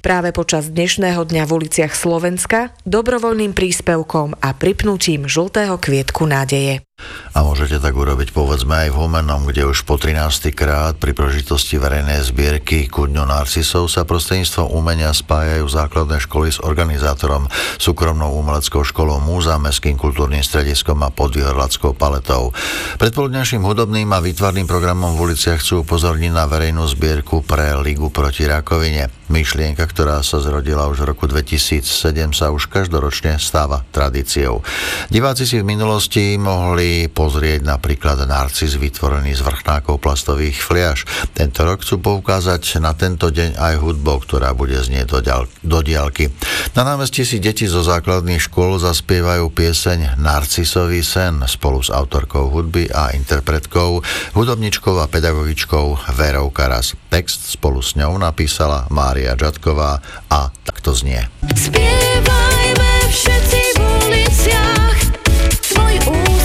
práve počas dnešného dňa v uliciach Slovenska dobrovoľným príspevkom a pripnutím žltého kvietku nádeje. A môžete tak urobiť povedzme aj v Humennom, kde už po 13. krát pri príležitosti verejnej zbierky ku Dňu narcisov sa prostredníctvom umenia spájajú základné školy s organizátorom, súkromnou umeleckou školou Múza, mestským kultúrnym strediskom a podvýhorľadskou paletou. Predpoludňajším hudobným a výtvarným programom v uliciach chcú upozorniť na verejnú zbierku pre Ligu proti rakovine. Myšlienka, ktorá sa zrodila už v roku 2007, sa už každoročne stáva tradíciou. Diváci si v minulosti mohli pozrieť napríklad narcis vytvorený z vrchnákov plastových fliaš. Tento rok chcú poukázať na tento deň aj hudbou, ktorá bude znieť do diaľky. Na námestí si deti zo základných škôl zaspievajú pieseň Narcisový sen spolu s autorkou hudby a interpretkou, hudobničkou a pedagogičkou Verou Karas. Text spolu s ňou napísala Mária Džatková a takto znie. Spievajme všetci v uliciach svoj